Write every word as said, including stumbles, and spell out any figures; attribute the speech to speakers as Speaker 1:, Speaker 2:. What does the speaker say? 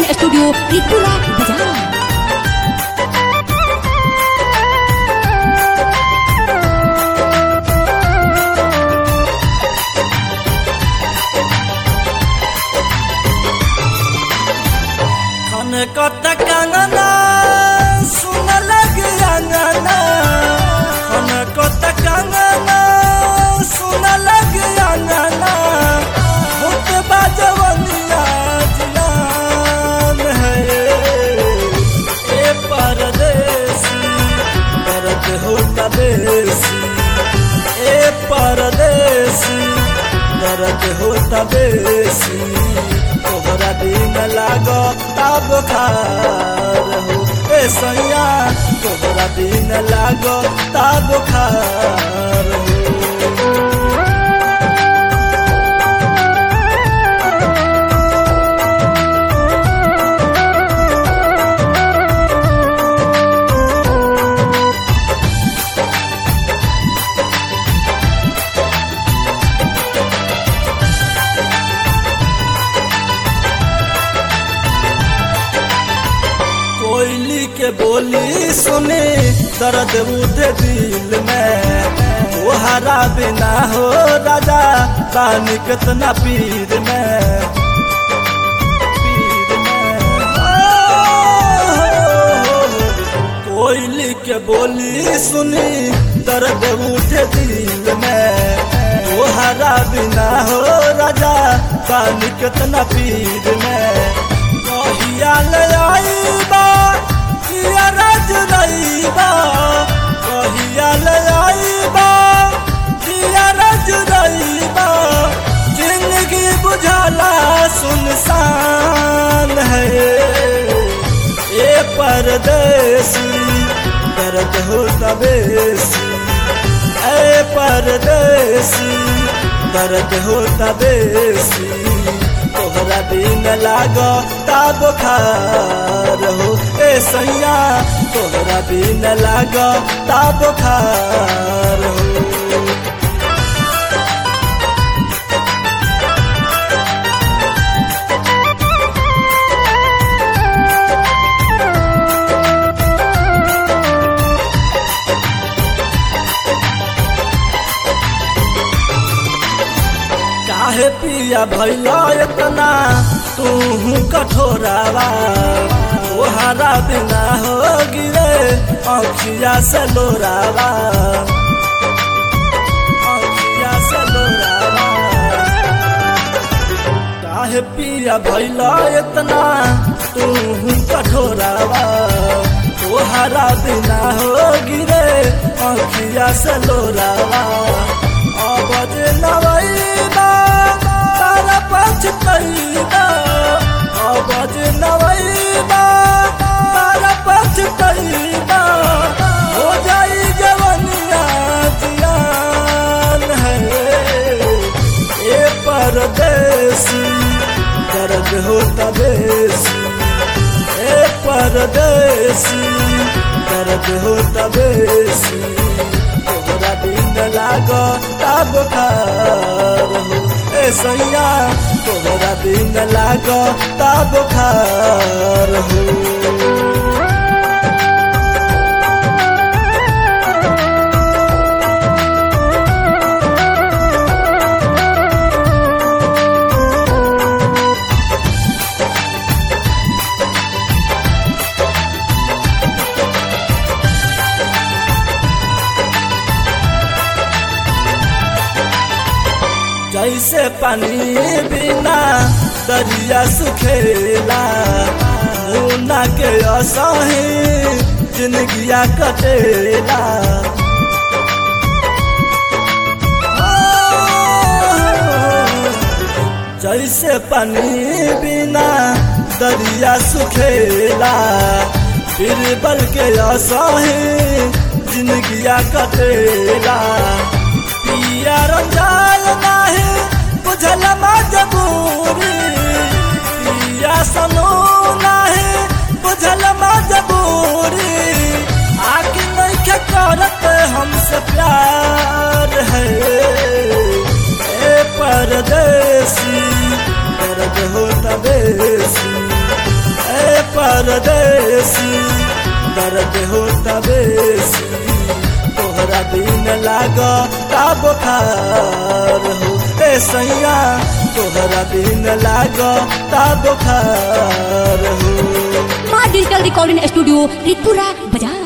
Speaker 1: Recording studio Tripura बाजार।
Speaker 2: कत कंगना सुन लग अंगना खन कत कंगना सुन लग अंगना होत बाजवनिया जियान है ए परदेसी दर्द होता बेसी ए परदेसी दर्द होता बेसी तोहरा दिन लागो तब खार हो ए सैया तोहरा दिन लागो तब खार हो। कोयली के बोली सुने दर्द उठे दिल में तोहरा बिना हो राजा पानी कितना पीर में पीर में कोयली के बोली सुनी दर्द उठे दिल में तोहरा बिना हो राजा पानी कितना पीर में कहिया ले आईबा किया राज रईबा कहिया ले आईबा किया राज रईबा जिंदगी बुझाला सुनसान है ए परदेसी दर्द होता बेसी ए परदेसी दर्द होता बेसी तोहरा दिन लागो तब खार हो ए सैया तोहरा दिन लागो तब खार हो। काहे पिया भैया इतना तू कठोरावा तोहरा बिना हो गिरे अखिया से लोरावा अखिया से लोरावा काहे पिया भैया इतना तू कठोरावा तोहरा बिना हो गिरे अखिया से लोरावा अब नवैबा तारा पछतैबा अब नवैबा तारा पछतैबा हो जाई जवनिया जियान है ए परदेसी दर्द होता बेसी ए परदेसी दर्द होता बेसी तोहरा दिन लागो तब खार हो ए सैया तोहरा दिन लागो तब खार हो। जैसे पानी बिना दरिया सुखेला मुन्ना के असही जिंदगिया कटेला जैसे पानी बिना दरिया सुखेला बीरबल के असही जिंदगिया कटेला पिया रंजाल नाही बुझल मजबूरी पिया सनो नाही बुझल मजबूरी आखिर नहीं करत हमसे प्यार है ए परदेसी दर्द होता बेसी दर्द होता बेसी तोहरा दिन लागता बुखार हो ए सैया तोहरा दिन लागता बुखार हो।
Speaker 1: माँ डिजिटल रिकॉर्डिंग स्टूडियो त्रिपुरा बाजार।